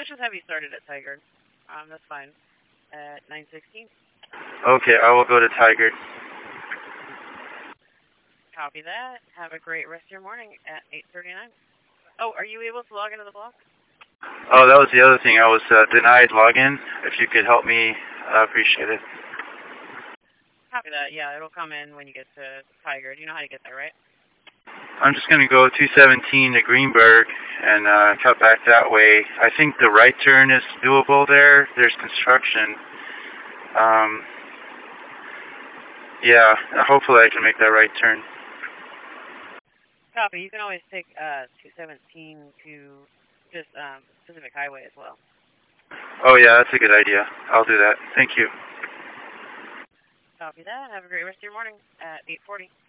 let's just have you started at Tigard. That's fine. At 9:16. Okay, I will go to Tigard. Copy that. Have a great rest of your morning at 8:39. Oh, are you able to log into the block? Oh, that was the other thing. I was denied login. If you could help me, I appreciate it. Copy that. Yeah, it'll come in when you get to Tigard. You know how to get there, right? I'm just going to go 217 to Greenberg and cut back that way. I think the right turn is doable there. There's construction. Yeah, hopefully I can make that right turn. Copy. You can always take 217 to just Pacific Highway as well. Oh, yeah, that's a good idea. I'll do that. Thank you. Copy that. Have a great rest of your morning at 8:40.